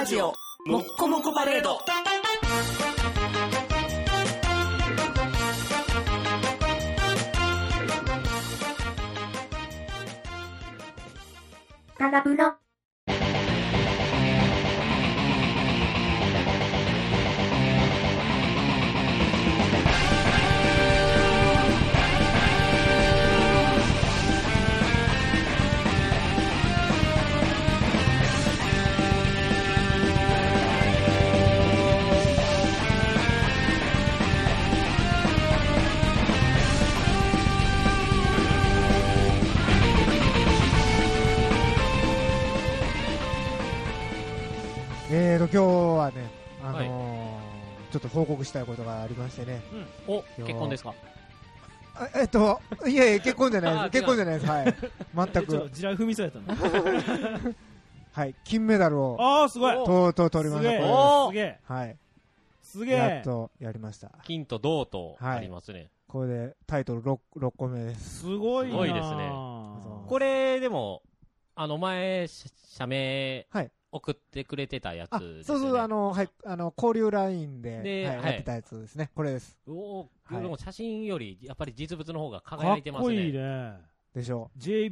ラジオもっこもこパレード。 ガラブロ。 今日はね、 はいちょっと報告したいことがありましてね。 うん、お、結婚ですか？ いやいや、結婚じゃないです。 あ結婚じゃないです。はい。全ちょっとく。 地雷踏みそうやったの。 はい。金メダルを、 ああ、すごい。 とうとう取りました。 すげえこすげえれはい。 すげえ。 やっとやりました。 金と銅とありますね。 これでタイトル 6個目です。 すごいな。 すごいですねそうこれ、でも、前、社名はい。 送ってくれてたやつあ、 ですそうそう、 よね。 はい。交流ラインで、はい、 ではいやってたやつですね。これです。 おー、 はいでも写真より、やっぱり実物の方がか輝いてますね。 っこいいね。 でしょ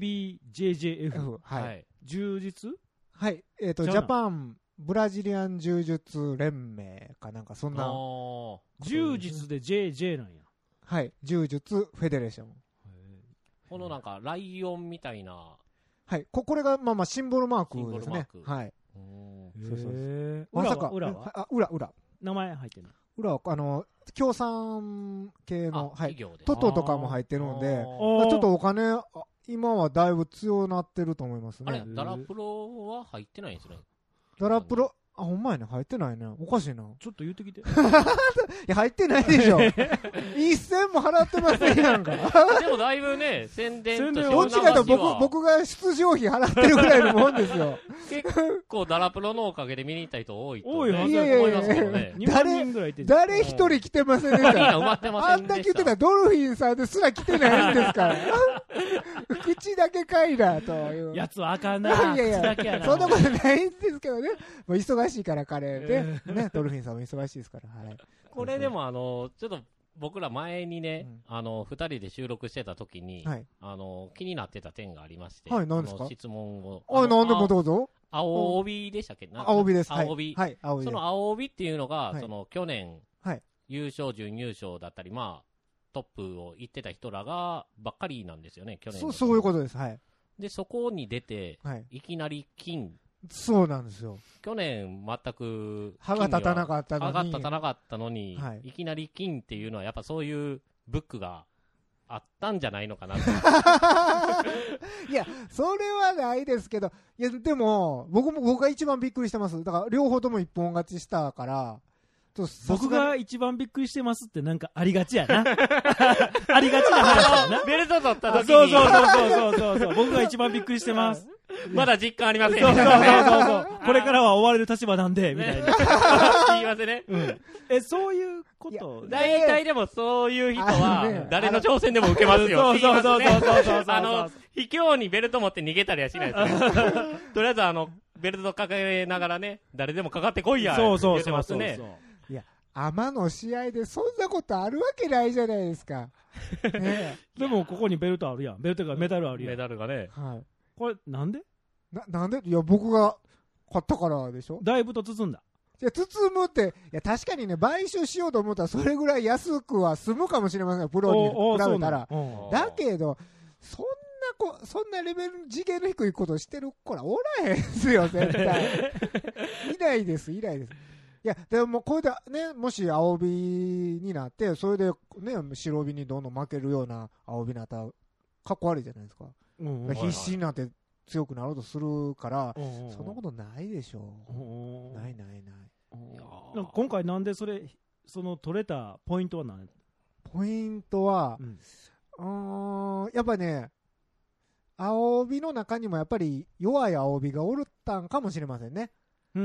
JBJJF。 う。はい。 はい。 充実はい。ジじゃあャパン、ブラジリアン柔術連盟かなんか、そんな。 あ充実で JJ なんや。 はい。柔術フェデレーション。 ーこのなんか、ライオンみたいな、 はい。これが、まあまあ、シンボルマークですね。 シンボルマークはい。そうそうそうへーまさか。 裏はあ、裏。 名前入ってるの。 裏は、協賛系の、はい。 企業で。 トトとかも入ってるんで、 あちょっとお金、今はだいぶ強なってると思いますあれ、 ね。 ダラプロは入ってないんですね。 ダラプロ、あ、ほんまやね。入ってないね。おかしいな。 ちょっと言ってきて。 いや、入ってないでしょ。一銭も払ってませんやんか。 でもだいぶね、宣伝としてどっちかというと僕が出場費払ってるぐらいのもんですよ。 結構ダラプロのおかげで見に行った人多いと、ね、 多いはずいやいやいや思いますけどね。 2万人ぐらいいてる。 誰一人来てませんでした。 みんな埋まってませんでした。 あんだけ言ってたドルフィンさんですら来てないんですから。口だけかいなという。 やつはあかんな。 いやいや口だけやな。 そんなことないんですけどね。もう忙しいから彼で、ね、ドルフィンさんも忙しいですから。はい。 これでもちょっと僕ら前にね、二人で収録してた時に、 はい。 気になってた点がありまして、 はい何ですか質問を。 なんでもどうぞ。 青帯でしたっけ？ 青帯です。はい青帯。 はい、青帯です。 その青帯っていうのが、 はい去年、 はい優勝、準優勝だったり、まあ、トップを行ってた人らが、ばっかりなんですよね、去年の。 そういうことです。はい。 で、そこに出て、 はい。 いきなり金。 そうなんですよ。 去年全く歯が立たなかったのに。 歯が立たなかったのに、 はいいきなり金っていうのはやっぱそういうブックがあったんじゃないのかなと。 いや、それはないですけど、いや、でも、僕が一番びっくりしてます。だから、両方とも一本勝ちしたから、 僕が一番びっくりしてますってなんかありがちやな。ありがちな話やな。 ベルト取った時に。 そう。僕が一番びっくりしてます。 まだ実感ありません。 そう。これからは追われる立場なんで、みたいな。 言いますね。 そういうこと大体でもそういう人はね、 誰の挑戦でも受けますよ。 そう。 卑怯にベルト持って逃げたりはしないですね。とりあえずベルトかけながらね、誰でもかかってこいや。言ってますね。 いや、天の試合でそんなことあるわけないじゃないですか。ねでもここにベルトあるやん。ベルトがメダルあるやメん。 ダルがね。 はい。 これなんでなんでいや、僕が買ったからでしょ。 だいぶと包んだ。 いや、包むって、いや、確かにね、買収しようと思ったらそれぐらい安くは済むかもしれません。プロに比べたら。だけど、そんなレベル、次元の低いことしてる子らおらへんすよ、絶対。いないです。いや、でもこれでね、もし青帯になって、それでね、白帯にどんどん負けるような青帯になったら、かっこ悪いじゃないですか。必死になって強くなろうとするから、そんなことないでしょう。ない。 今回なんでその取れたポイントは何？ ポイントは、やっぱね、青帯の中にもやっぱり弱い青帯がおるったんかもしれませんね。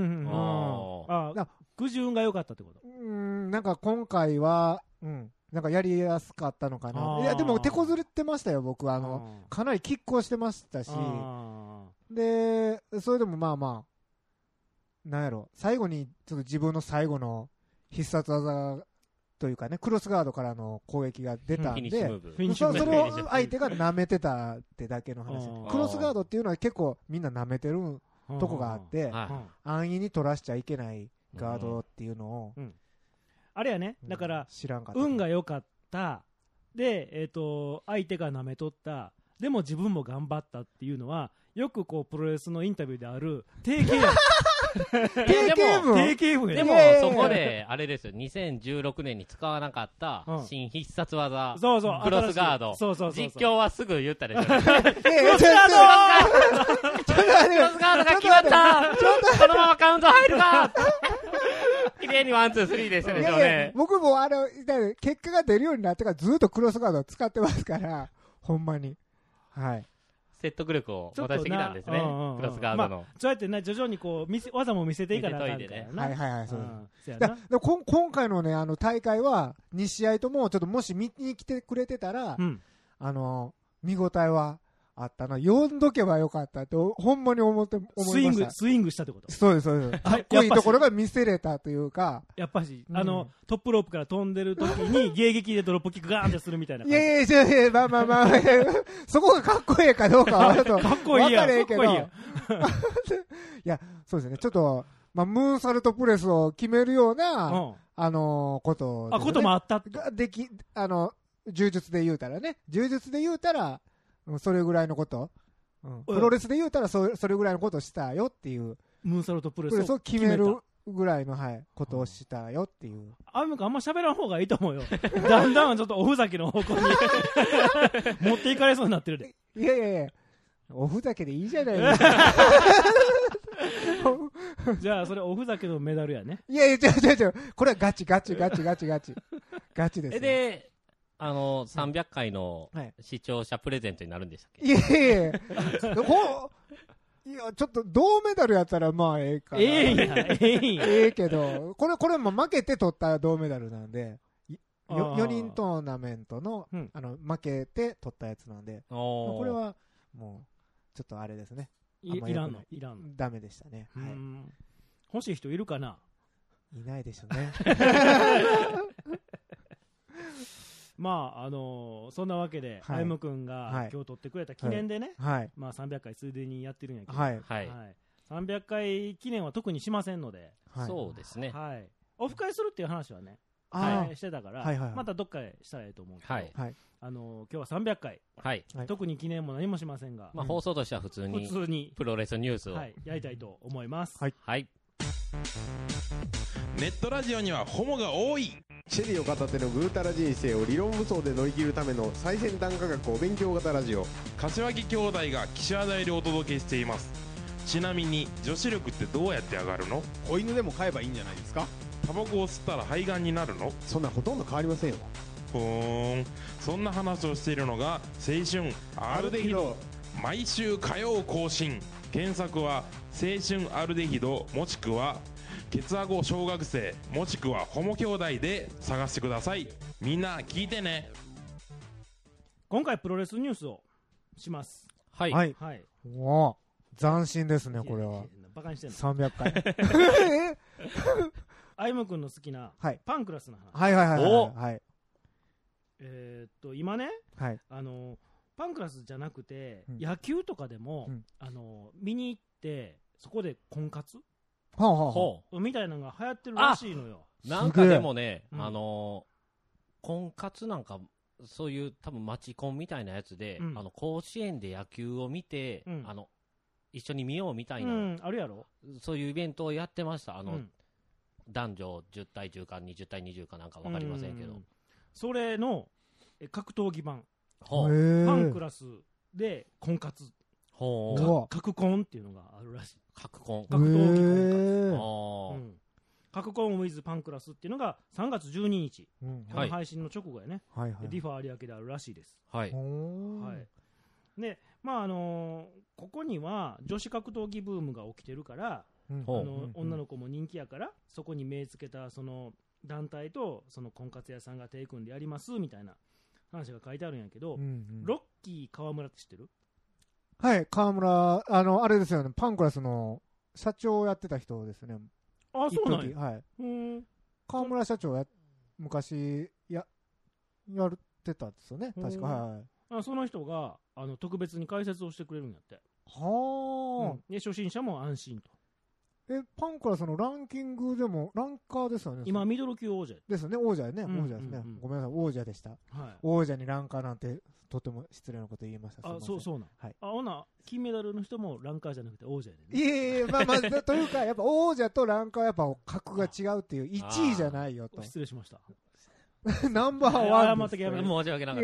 くじ運が良かったってこと？ なんか今回は、なんかやりやすかったのかな。いや、でも手こずれてましたよ、僕は。かなり拮抗してましたし。で、それでもまあまあ、 なんやろ、最後にちょっと自分の最後の必殺技というかね、クロスガードからの攻撃が出たんで、それを相手が舐めてたってだけの話。クロスガードっていうのは結構みんな舐めてるとこがあって、安易に取らしちゃいけないガードっていうのを、 あれやね、だから運が良かった、で、相手が舐めとった、でも自分も頑張ったっていうのは、よくこうプロレスのインタビューである定型や定型文や。 でもそこであれですよ、2016年に使わなかった新必殺技、クロスガード、実況はすぐ言ったでしょ。クロスガードが決まった、このままカウント入るか。綺麗にワンツースリーでしたでしょうね。 僕も結果が出るようになってからずっとクロスガードを使ってますから、ほんまに。はい。 説得力を持たせてきたんですね、クロスガードの。 そうやって徐々にこう技も見せていかなあかんからな。 はいはいはい、そうです。今回のね、大会は、2試合とも、ちょっともし見に来てくれてたら、見応えはあったな。読んどけばよかったって、ほんまに思いました。 スイングしたってこと？ そうです、そうです。かっこいいところが見せれたというか。 やっぱし、トップロープから飛んでる時に、迎撃でドロップキックガーンってするみたいな。 いやいや、まあ、そこがかっこいいかどうかはちょっと、 かっこいいやん。 いや、そうですね。ちょっと、ムーンサルトプレスを決めるような、ことね。こともあった柔術で言うたらね。柔術で言うたら、それぐらいのこと。プロレスで言うたらそれぐらいのことをしたよっていう。 ムーンサルトプレスを決めるぐらいの、ことをしたよっていう。 あんま喋らん方がいいと思うよ。だんだんちょっとおふざけの方向に持っていかれそうになってるで。 いや、おふざけでいいじゃないですか。 じゃあそれおふざけのメダルやね。 いや、違う。これはガチです。 で、300回の視聴者プレゼントになるんでしたっけ？ いや、ちょっと銅メダルやったらまあええかな。ええけど、これも負けて取った銅メダルなんで、4人トーナメントの、負けて取ったやつなんで、これはもう、ちょっとあれですね。 いらんのダメでしたね。 欲しい人いるかな？ いないでしょうね。 まあそんなわけで、あゆむくんが今日取ってくれた記念でね、まあ300回ついでにやってるんやけど、300回記念は特にしませんので、 そうですね。 オフ会するっていう話はね、してたから、またどっかでしたらいいと思うけど、今日は300回、特に記念も何もしませんが、 放送としては普通にプロレスニュースをやりたいと思います。 ネットラジオにはホモが多い。 シェリーを片手のぐうたら人生を理論武装で乗り切るための最先端科学お勉強型ラジオ。 柏木兄弟が岸和田よりお届けしています。ちなみに女子力ってどうやって上がるの？ 子犬でも飼えばいいんじゃないですか？ タバコを吸ったら肺がんになるの？ そんなほとんど変わりませんよ。 そんな話をしているのが青春アルデヒド。毎週火曜更新。検索は青春アルデヒドもしくはケツアゴ小学生もしくはホモ兄弟で探してください。みんな聞いてね。 今回プロレスニュースをします。 はい。お斬新ですね、これは。 バカにしてんの 300回。 あゆむくんの好きなパンクラスの話。 はい。 今ね、パンクラスじゃなくて、野球とかでも、見に行ってそこで婚活みたいなのが流行ってるらしいのよ。 なんかでもね、婚活なんかそういう多分マチコンみたいなやつで、甲子園で野球を見て、一緒に見ようみたいな、 あるやろ。 そういうイベントをやってました。男女10対10か20対20かなんか分かりませんけど、 それの格闘技版パンクラスで婚活格コンっていうのがあるらしい。格闘技婚活、格コンウィズパンクラスっていうのが3月12日、この配信の直後やね、ディファ有明であるらしいです。で、ここには女子格闘技ブームが起きてるから、女の子も人気やから、そこに目つけたその団体とその婚活屋さんが手組んでやりますみたいな話が書いてあるんやけど、ロッキー川村って知ってる？ はい、川村、あれですよね、パンクラスの社長をやってた人ですね。 あ、そうなんや。 はい。河村社長昔やってたんですよね、確か。はい。 その人が特別に解説をしてくれるんやって。 はあ、 で初心者も安心と。 パンクラスのランキングでもランカーですよね。 今ミドル級王者ですね。王者ね、王者ですね。ごめんなさい、王者でした。王者にランカーなんてとても失礼なこと言いました。 そうなん。はい。ほな金メダルの人もランカーじゃなくて王者やね。 いやまあというかやっぱ王者とランカーはやっぱ格が違うっていう1位じゃないよと。 失礼しました。 ナンバーワン。 謝ってけやめて。申し訳なかった。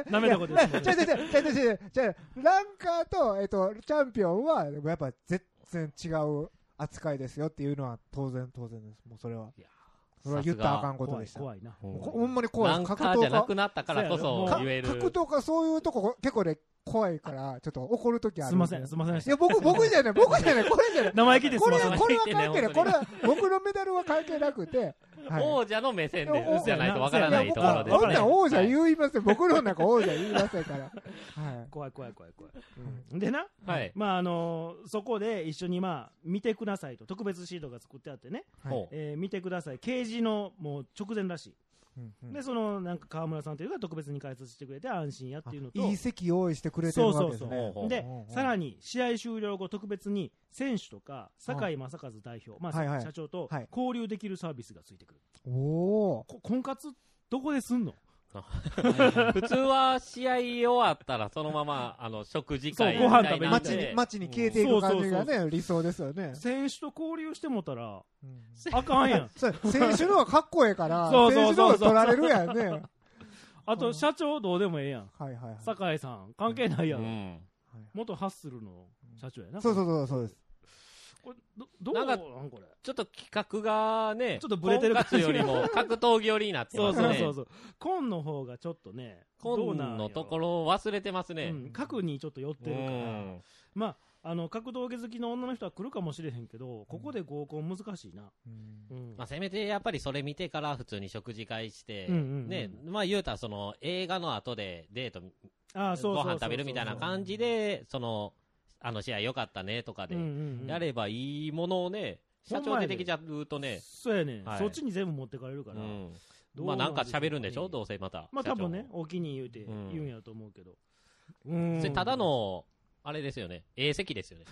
なめたことです。 じゃランカーとチャンピオンはやっぱ全然違う扱いですよっていうのは当然です。もうそれは言ったらあかんことでした。 怖いな。 ほんまに怖い。 ランカーじゃなくなったからこそ言える。 格闘家そういうとこ結構ね怖いからちょっと怒るときある。 すみません。いや僕じゃないこれじゃない。 生意気です。 これは関係ない。これは僕のメダルは関係なくて。 王者の目線でじゃないとわからないところで。 王者言いません。僕の中王者言いませんから。 怖い。でな、まあそこで一緒に見てくださいと特別シートが作ってあってね、見てください。掲示のもう直前らしい。でなんか川村さんというのが特別に解説してくれて安心やっていうのといい席用意してくれてるわけですね。 でさらに試合終了後特別に選手とか堺正和代表社長と交流できるサービスがついてくる。婚活どこですんの？ 普通は試合終わったらそのまま食事会ご飯食べに街に消えていく感じがね理想ですよね。 選手と交流してもたらあかんやん。 選手の方がかっこええから選手の方が取られるやんね。 あと社長どうでもええやん。酒井さん関係ないやん。元ハッスルの社長やな。 そうです。 これどうなんこれちょっと企画がねちょっとブレてる婚活よりも格闘技寄りになってますね。 そう婚の方がちょっとね婚のところを忘れてますね。 格にちょっと寄ってるから格闘技好きの女の人は来るかもしれへんけどここで合コン難しいな。 せめてやっぱりそれ見てから普通に食事会してね言うたらその映画の後でデートご飯食べるみたいな感じで試合良かったねとかでやればいいものをね社長出てきちゃうとねそうやねそっちに全部持ってかれるからなんか喋るんでしょどうせまた多分ねお気に言うて言うんやと思うけどそれただのあれですよね A 席ですよね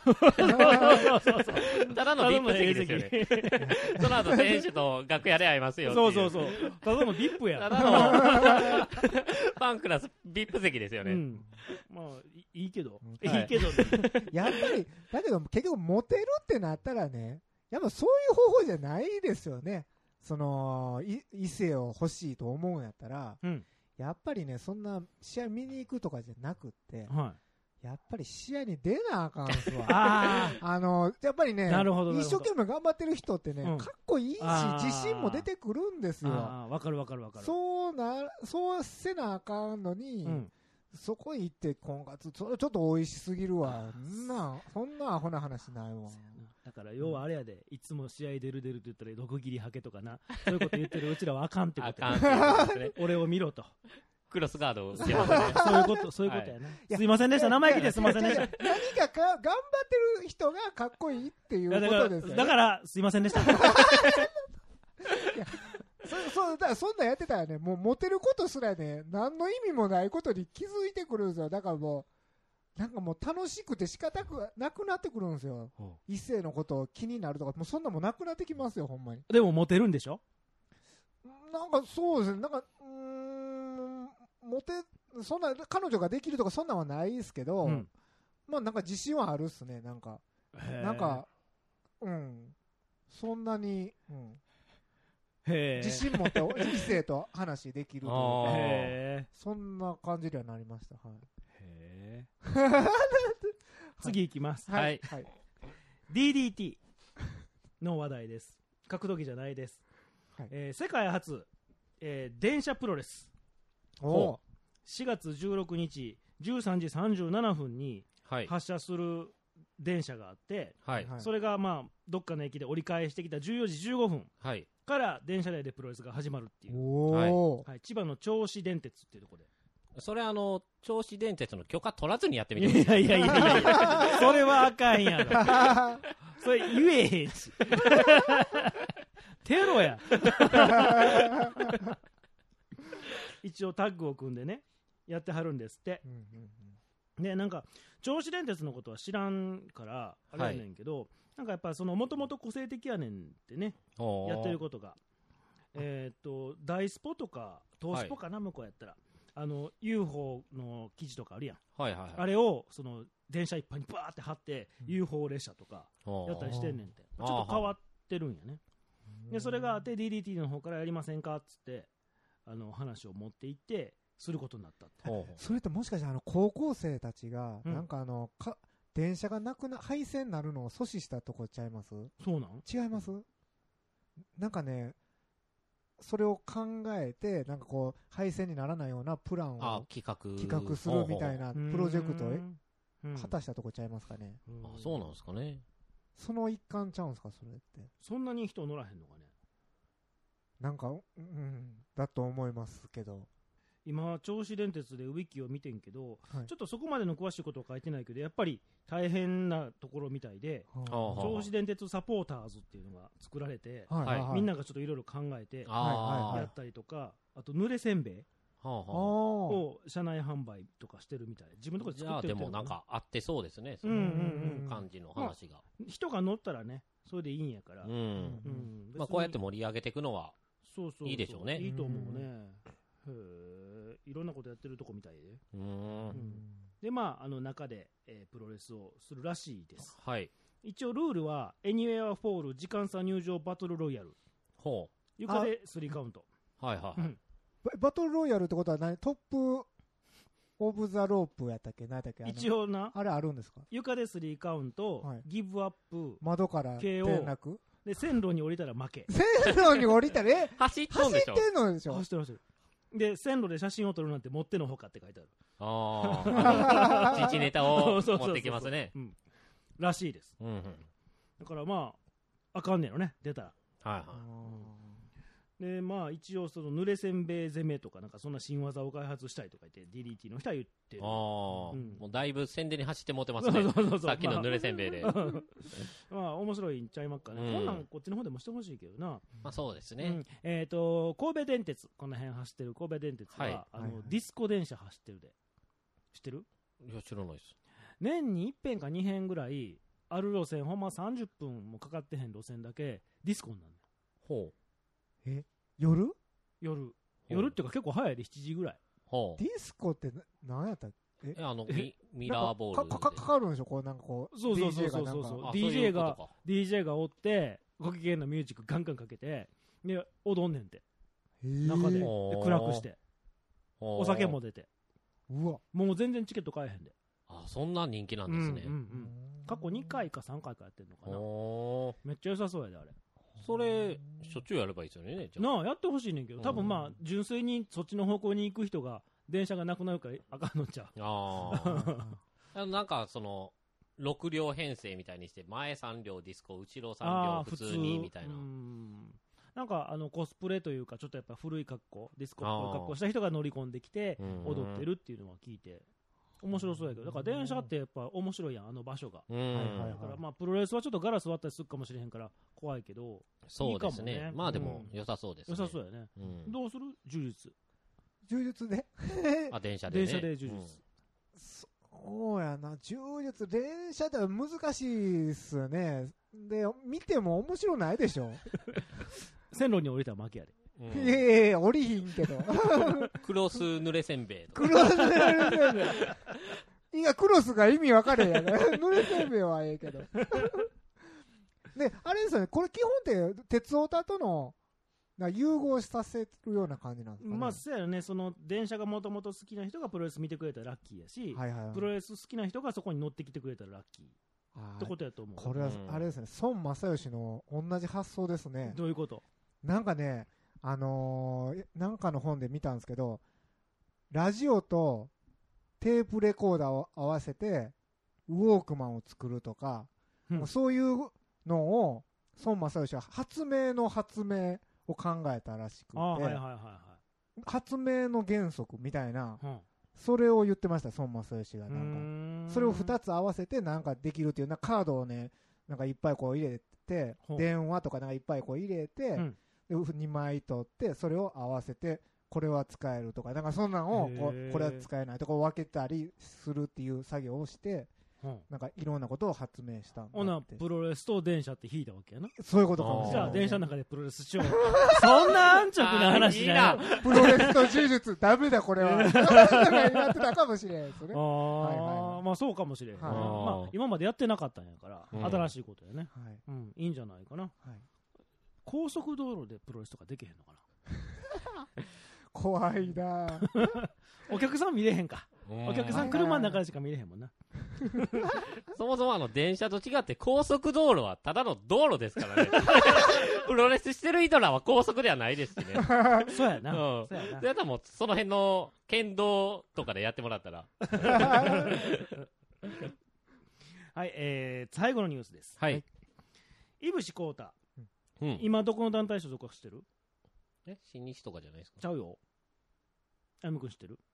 ただの VIP 席ですよねその後選手と楽屋で会いますよそうただの VIP やただのパンクラス VIP 席ですよね。 いいけどやっぱりだけど結局モテるってなったらねやっぱそういう方法じゃないですよね。その異性を欲しいと思うんやったらやっぱりねそんな試合見に行くとかじゃなくってやっぱり試合に出なあかんすわ。やっぱりね一生懸命頑張ってる人ってねかっこいいし自信も出てくるんですよ。 わかるそうせなあかんのにそこ行って婚活ちょっと美味しすぎるわ。そんなアホな話ないわ。 だから要はあれやでいつも試合出るって言ったら毒斬りはけとかなそういうこと言ってるうちらはあかんってことや。俺を見ろと。 クロスガードをそういうことやな。すいませんでした。生意気ですいませんでした。 何か頑張ってる人がかっこいいっていうことですよね。 だからすいませんでした。 そんなんやってたらねもうモテることすらね何の意味もないことに気づいてくるんですよ。だからもう楽しくて仕方なくなってくるんですよ。異性のこと気になるとかもうそんなもなくなってきますよほんまに。 でもモテるんでしょ。 そうですねそんな彼女ができるとかそんなんはないですけど、自信はあるっすね。そんなに、自信持って異性と話できるというかそんな感じにはなりました。 次いきます。DDT の話題です。格闘技じゃないです。世界初、電車プロレス4月16日13時37分に発車する電車があって、それがどっかの駅で折り返してきた14時15分から電車内でプロレスが始まるっていう、千葉の銚子電鉄っていうところでそれ銚子電鉄の許可取らずにやってみてください。 いやそれはあかんやろ。それ言えへんし。テロや。一応タッグを組んでね、やってはるんですって。で、なんか、銚子電鉄のことは知らんから、あれやねんけど、なんかやっぱもともと個性的やねんってね、やってることが。大スポとか、東スポかな、向こうやったら。UFO の記事とかあるやん。あれを、電車いっぱいにバーって貼って、UFO 列車とか、やったりしてんねんて。ちょっと変わってるんやね。で、それがあって、DDT の方からやりませんかっつって、話を持っていって、することになったって。 それってもしかして高校生たちが、なんか電車が廃線になるのを阻止したとこちゃいます？ そうなん？ 違います？なんかね、それを考えて、なんかこう、廃線にならないようなプランを企画するみたいなプロジェクトを果たしたとこちゃいますかね。 そうなんですかね。 その一環ちゃうんですか、それって。 そんなに人乗らへんのかね。 なんか、だと思いますけど。 今、銚子電鉄でウィキを見てんけど、ちょっとそこまでの詳しいことは書いてないけど、やっぱり大変なところみたいで、銚子電鉄サポーターズっていうのが作られて、みんながちょっといろいろ考えて、やったりとか、あと、濡れせんべいを車内販売とかしてるみたい。自分のところで作ってるみたいな。 でもなんかあってそうですね、その感じの話が。 人が乗ったらね、それでいいんやから。 こうやって盛り上げていくのは、いいでしょうね。 いいと思うね。いろんなことやってるとこみたいで。で、中で、プロレスをするらしいです。一応ルールは、Anywhere Fall 時間差入場バトルロイヤル。床で3カウント。 バトルロイヤルってことは何？トップオブザロープやったっけ？何だっけ？ 一応な。 あれあるんですか？ 床で3カウント、ギブアップ、 窓から転落。 で、線路に降りたら負け。 線路に降りたら、 走ってんでしょ？ 走ってんのでしょ？ 走ってる。で、線路で写真を撮るなんてもってのほかって書いてある。 父ネタを持ってきますね。 らしいです。だからあかんねやろね、出たら。で、一応濡れせんべい攻めとか、なんかそんな新技を開発したいとか言って、DDT の人は言ってる。 もうだいぶ宣伝に走って持ってますね。さっきの濡れせんべいで。 面白いんちゃいまっかね。こんなんこっちの方でもしてほしいけどな。 そうですね。 神戸電鉄、この辺走ってる神戸電鉄は、ディスコ電車走ってるで。知ってる？ いや、知らないです。 年に1遍か2遍ぐらい、ある路線、ほんま30分もかかってへん路線だけ、ディスコになるの。 夜っていうか結構早いで、7時ぐらい。 ディスコって何やったっけ？ ミラーボールかかるんでしょ？なんかこう。 そう。DJ がおって、ご機嫌なミュージックガンガンかけて、で、踊んねんて。中で。暗くして。お酒も出て。もう全然チケット買えへんで。 そんな人気なんですね。 過去2回か3回かやってんのかな。めっちゃ良さそうやで、あれ。 それ、しょっちゅうやればいいですよね。 やってほしいねんけど、多分純粋にそっちの方向に行く人が、電車がなくなるからあかんのちゃう。 なんか、6両編成みたいにして、前3両ディスコ、後ろ3両普通に、みたいな。 なんか、コスプレというか、ちょっとやっぱ古い格好、ディスコっぽい格好した人が乗り込んできて、踊ってるっていうのは聞いて、面白そうやけど、だから電車ってやっぱ面白いやん、あの場所が。だからプロレスはちょっとガラス割ったりするかもしれへんから怖いけど、 そうですね。でも良さそうですね。 良さそうやね。どうする？柔術で電車でね。 電車で柔術。 そうやな、柔術、電車では難しいっすよね。で、見ても面白ないでしょ。 線路に降りたら負けやで。 いや降りひんけど。 クロス濡れせんべい。 クロス濡れせんべい。いや、クロスが意味分かれへんやね。濡れせんべいはええけど。で、あれですよね、これ基本って、鉄オタとの、融合させるような感じなんですかね。 そうやよね、電車がもともと好きな人がプロレス見てくれたらラッキーやし、プロレス好きな人がそこに乗ってきてくれたらラッキー。ってことやと思う。 これは、あれですね、孫正義の同じ発想ですね。 どういうこと？ なんかね、なんかの本で見たんですけど、ラジオとテープレコーダーを合わせて、ウォークマンを作るとか、そういうのを、孫正義は発明の発明を考えたらしくて、発明の原則みたいなそれを言ってました、孫正義が。なんかそれを2つ合わせてなんかできるっていうな、カードをね、なんかいっぱいこう入れて、電話とかなんかいっぱいこう入れて、で2枚取って、それを合わせて、これは使えるとか、なんかそんなのをこれは使えないとか分けたりするっていう作業をして、なんかいろんなことを発明したんだって。 ほなプロレスと電車って引いたわけやな。 そういうことかもしれない。 じゃあ電車の中でプロレスしよう。そんな安直な話だよ。 プロレスと柔術ダメだこれは。なんかやってたかもしれないですね。 まあそうかもしれん。まあ今までやってなかったんやから、新しいことやね。いいんじゃないかな。高速道路でプロレスとかできへんのかな。 怖いな。 お客さん見れへんか。お客さん車の中でしか見れへんもんな。 そもそも電車と違って高速道路はただの道路ですからね。プロレスしてる人らは高速ではないですしね。 そうやな。そうやな。 だったらもうその辺の県道とかでやってもらったら。 はい、最後のニュースです。 はい。 井伏浩太。今どこの団体所属してる？ 新日とかじゃないですか。 ちゃうよ。あやむくん知ってる？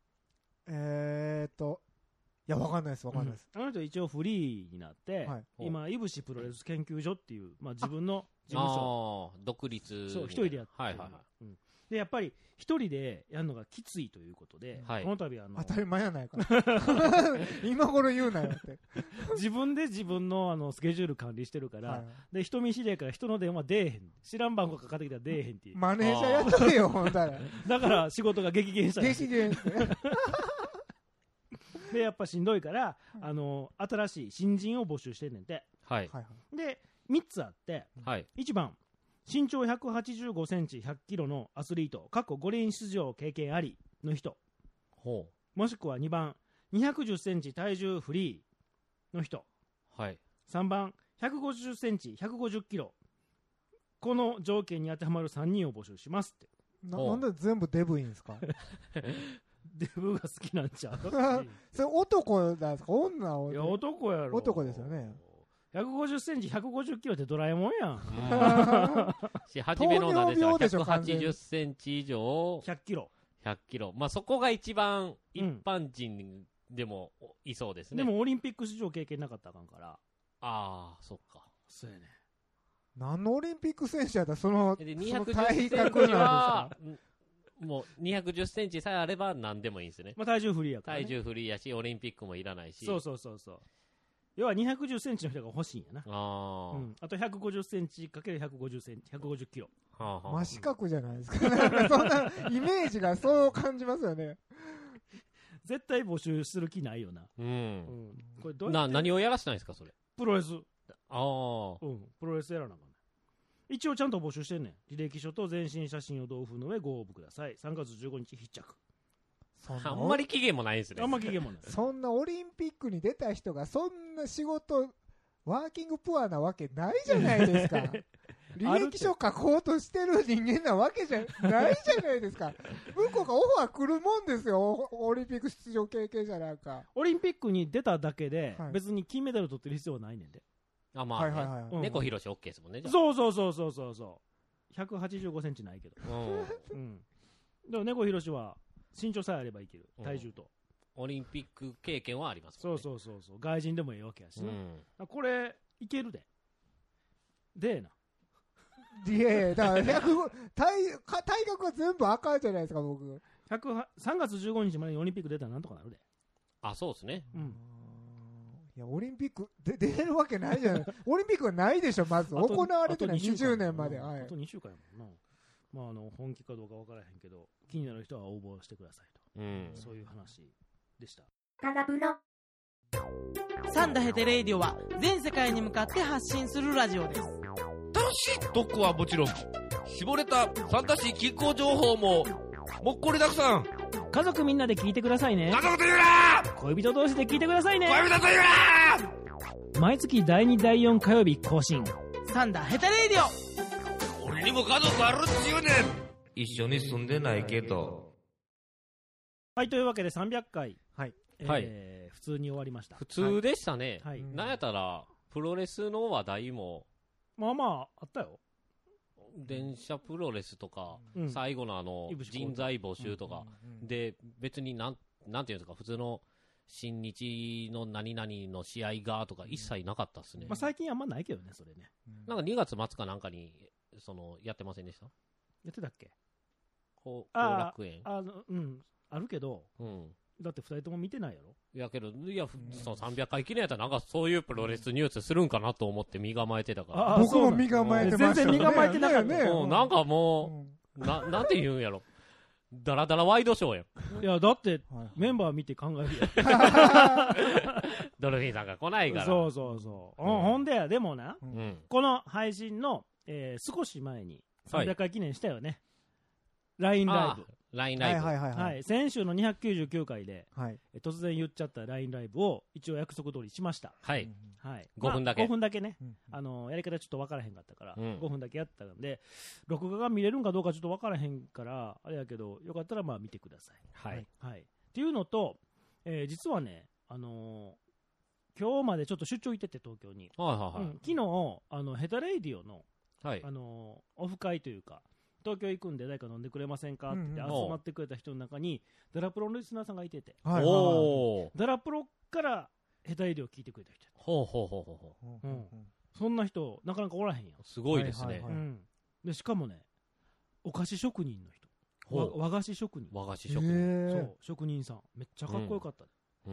いや、わかんないです、わかんないです。 あの人一応フリーになって、今、井伏プロレス研究所っていう、まあ自分の事務所。 独立。 そう、一人でやってる。で、やっぱり一人でやるのがきついということで、この度当たり前やないか。今頃言うなよって。 自分で自分のスケジュール管理してるから、で、人見知りやから人の電話出えへん。知らん番号かかってきたら出えへんっていう。 マネージャーやっとけよ、ほんたら。 だから仕事が激減した。 激減して。 で、やっぱしんどいから、新しい新人を募集してんねんて。 はい。 で、3つあって、1番、身長185センチ100キロのアスリート、過去5輪出場経験ありの人。もしくは2番、210センチ体重フリーの人。3番、150センチ150キロ。この条件に当てはまる3人を募集しますって。 なんで全部デブいんですか？ デブが好きなんちゃう？ それ男なんですか？女を？ いや、男やろ。 男ですよね。 150センチ150キロってドラえもんやん。 初めの名で180センチ以上 100キロ。 100キロ。まあそこが一番一般人でもいそうですね。 でもオリンピック出場経験なかったらあかんから。 ああ、そっか。 そうやね。 何のオリンピック選手やったらその体格にはもう210センチさえあれば何でもいいんですね。 まあ体重フリーやから、 体重フリーやし、オリンピックもいらないし。 そう。要は210センチの人が欲しいんやな。あと150センチかける150センチ、150キロ。 真四角じゃないですか。そんなイメージがそう感じますよね。 絶対募集する気ないよな。 これ何をやらせたいんですか、それ。 プロレス。 プロレスやらなあかんね。一応ちゃんと募集してんねん。履歴書と全身写真を同封の上ご応募ください。3月15日必着。 あんまり期限もないですね。 あんま期限もない。 そんなオリンピックに出た人がそんな仕事ワーキングプアなわけないじゃないですか。履歴書書こうとしてる人間なわけじゃないじゃないですか。向こうがオファー来るもんですよ。オリンピック出場経験者なんか。 オリンピックに出ただけで、別に金メダル取ってる必要はないねんで。 まあ、猫ひろし OK ですもんね。 そう。185センチないけど。でも猫ひろしは身長さえあればいける。体重と。 オリンピック経験はありますもんね。 そう。外人でもいいわけやしね。これ、いけるで。でえな。 だから体格は全部赤いじゃないですか、僕。 3月15日までにオリンピック出たらなんとかなるで。 あ、そうですね。 いや、オリンピック出れるわけないじゃない。オリンピックはないでしょ、まず。行われてない20年まで。 あと2週間やもんな。まあ、本気かどうか分からへんけど、気になる人は応募してくださいと。そういう話でした。 タガプロ。 サンダヘテレイディオは全世界に向かって発信するラジオです。 楽しい特攻はもちろん、絞れたサンタシー気候情報ももっこりたくさん。 家族みんなで聞いてくださいね。 家族と言うな。 恋人同士で聞いてくださいね。 恋人と言うな。毎月第2第4火曜日更新。 サンダヘテレイディオ。 俺にも家族あるっちゅうねん。一緒に住んでないけど。 はい、というわけで300回、 普通に終わりました。 普通でしたね。なんやったらプロレスの話題もまああったよ。 電車プロレスとか、最後の人材募集とか、で別になんなんていうんですか、普通の新日の何々の試合がとか一切なかったっすね。 まあ最近あんまないけどね、それね。 なんか2月末かなんかに、やってませんでした？ やってたっけ？ 後楽園。 うん、あるけど、だって2人とも見てないやろ？ いやけど、その300回記念やったらなんかそういうプロレスニュースするんかなと思って身構えてたから。 僕も身構えてましたよね。 全然身構えてなかったね。 なんかもう、なんて言うんやろ。ダラダラワイドショーやん。 いや、だって、メンバー見て考えるやん。 ドルフィンさんが来ないから。 そう。ほんでや、でもな、この配信の、少し前に300回記念したよね。LINE ライブ。 LINE ライブ。 はい。先週の299回で、突然言っちゃった LINE ライブを一応約束通りしました。 はい。 5 分だけ。 5分だけね。やり方ちょっと分からへんかったから、5分だけやったんで、録画が見れるんかどうかちょっと分からへんから、あれやけど、よかったらまあ見てください。はい。っていうのと、実はね、今日までちょっと出張行ってて、東京に。昨日、ヘタレイディオの、オフ会というか、東京行くんで誰か飲んでくれませんかって集まってくれた人の中にダラプロのリスナーさんがいてて、ダラプロからヘタレディオ聞いてくれた人やった。そんな人なかなかおらへんやん。 すごいですね。 でしかもね、お菓子職人の人、和菓子職人、そう職人さんめっちゃかっこよかった。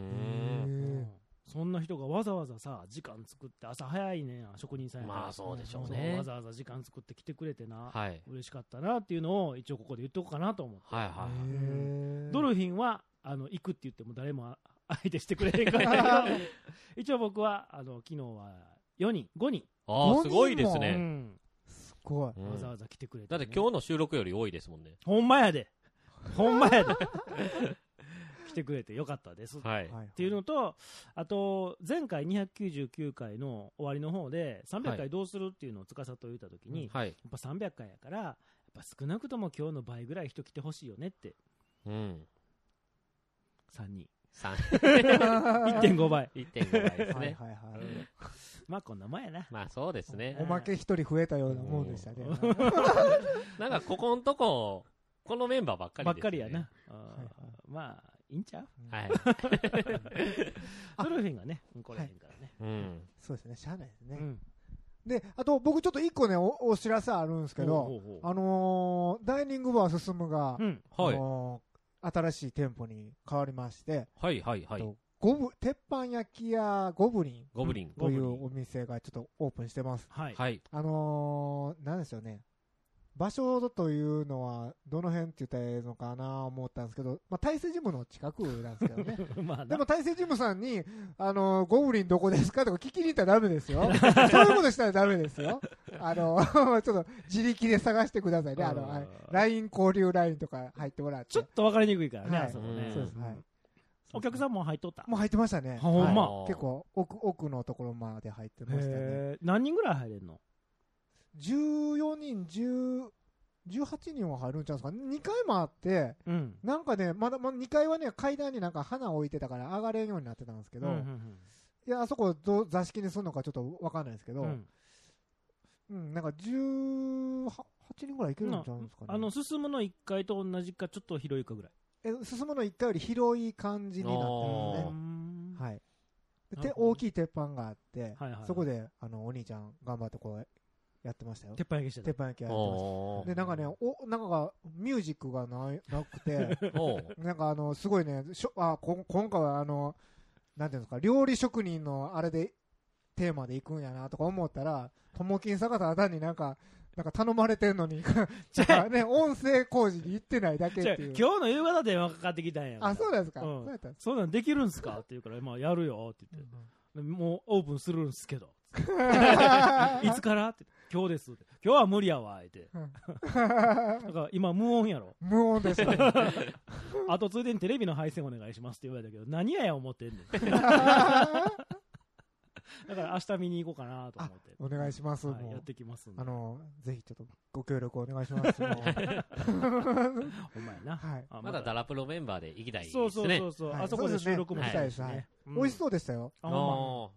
そんな人がわざわざさ、時間作って朝早いねん、職人さんやから。 まあそうでしょうね。 わざわざ時間作って来てくれてな、嬉しかったなっていうのを一応ここで言っとこうかなと思って。ドルフィンは行くって言っても誰も相手してくれへんから一応僕は昨日は5人。 ああ、すごいですね。 すごい。 わざわざ来てくれて。 だって今日の収録より多いですもんね。 ほんまやで。来てくれてよかったです、っていうのと、あと前回299回の終わりの方で300回どうするっていうのを司と言った時に、やっぱ300回やからやっぱ少なくとも今日の倍ぐらい人来てほしいよねって、3人1.5 倍ですね。 まあこんなもんやな。 まあそうですね。 おまけ1人増えたようなもんでしたね。 なんかここんとここのメンバーばっかりですね。 ばっかりやな。まあいいんちゃう？ドルフィンがね、来れへんからね。 そうですね、しゃあないですね。で、あと僕ちょっと1個ね、お知らせあるんですけど、ダイニングバー進むが、新しい店舗に変わりまして、鉄板焼き屋ゴブリンというお店がちょっとオープンしてます。なんですよね。場所というのはどの辺って言ったらいいのかな思ったんですけど、まあ、大勢ジムの近くなんですけどね。でも大勢ジムさんに、ゴブリンどこですかとか聞きに行ったらダメですよ。そういうことしたらダメですよ。ちょっと自力で探してくださいね。LINE 交流 LINE とか入ってもらって。 ちょっと分かりにくいからね、あそこね。 そうです。 お客さんも入っとった？ もう入ってましたね。 ほんま。 結構奥のところまで入ってましたね。 何人ぐらい入れるの ？14人、18人は入るんちゃうんですか。2階もあって、なんかね、まだ2階はね、階段になんか花置いてたから上がれんようになってたんですけど、いや、あそこ座敷にするのかちょっとわかんないですけど、なんか18人ぐらいいけるんちゃうんですかね。 進むの1階と同じかちょっと広いかぐらい。 進むの1階より広い感じになってますね。はい。で、大きい鉄板があって、そこで、お兄ちゃん頑張ってこう、やってましたよ。 鉄板焼きしてた。 鉄板焼きやってました。で、なんかね、なんか、ミュージックがなくて、なんかすごいね、今回はなんていうんですか、料理職人のあれで、テーマで行くんやなとか思ったら、ともきんさがただ単になんか頼まれてんのに、ね、音声工事に行ってないだけっていう。 今日の夕方電話かかってきたんや。 あ、そうなんですか。 そうなんできるんすかって言うから、まあやるよって言って。もうオープンするんすけど。いつからって今日ですって。今日は無理やわって。だから今無音やろ。 無音ですね。 あとついでにテレビの配線お願いしますって言われたけど、何や思ってんねん。だから明日見に行こうかなと思って。 お願いします。 やってきますんで。 ぜひちょっとご協力お願いします。 ほんまやな。 まだダラプロメンバーで行きたいですね。 そう。あそこで収録もしたいですね。 美味しそうでしたよ。 ど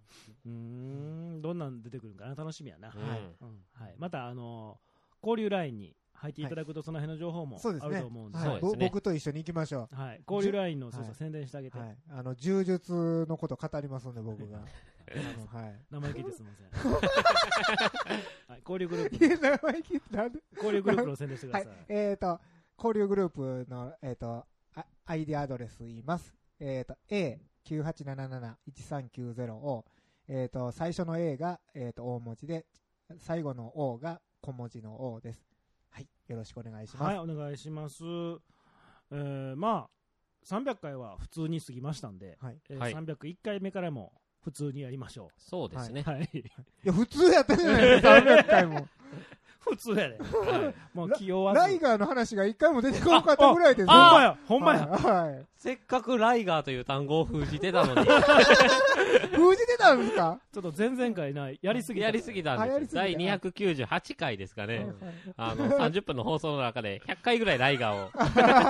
んなん出てくるかな、楽しみやな。また交流ラインに入っていただくとその辺の情報もあると思うんで、 僕と一緒に行きましょう。 はい、交流ラインの宣伝してあげて、 柔術のこと語りますので僕が生意気ですみません。交流グループ交流グループの宣伝してください。 交流グループのID アドレス言います。A98771390 を最初の A が大文字で最後の O が小文字の O です。はい、よろしくお願いします。 はい、お願いします。まあ300回は普通に過ぎましたんで、301回目からも普通にやりましょう。 そうですね。 はい。 いや普通やったじゃないですか300回も。 普通やね。もう気弱ライガーの話が一回も出てこなかったぐらいです。 ほんまや。 せっかくライガーという単語を封じてたのに。 封じてたんですか？ ちょっと前々回やりすぎたんです。 第298回ですかね。30分の放送の中で100回ぐらいライガーを。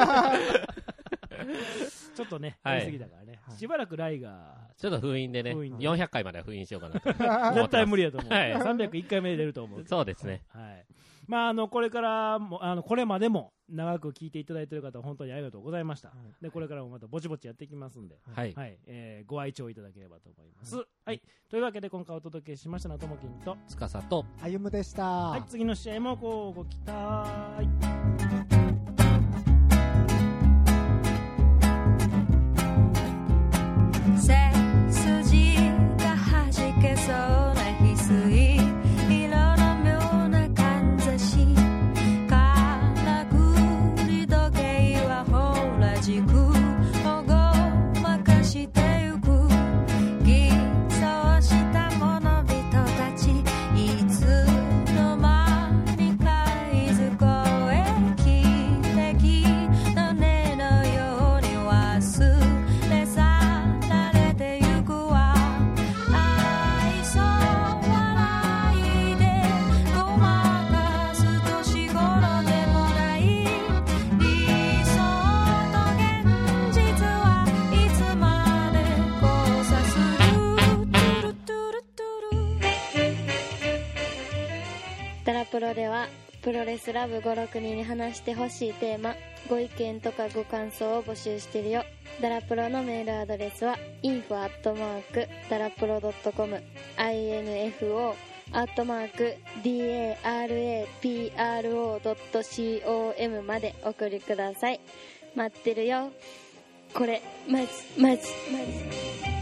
ちょっとね、やりすぎたからね。しばらくライガー。 ちょっと封印でね、400回までは封印しようかなと。 絶対無理やと思う。301回目で出ると思う。 そうですね。 はい。まあ、これからも、これまでも長く聞いていただいている方、本当にありがとうございました。で、これからもまたぼちぼちやっていきますんで、はい。ご愛聴いただければと思います。はい。というわけで、今回お届けしましたのは、ともきんと、 つかさと、 あゆむでした。 はい。次の試合もご期待。 背筋がはじけそうな翡翠色の妙なかんざしからくり時計はほら軸をごまかしてゆく偽装した者々たちいつの間にかいずこへ奇跡の音のように忘れ去ダラプロではプロレスラブ56人に話してほしいテーマ、ご意見とかご感想を募集してるよ。ダラプロのメールアドレスは info@darapro.com info@darapro.com までお送りください。待ってるよ。これマジ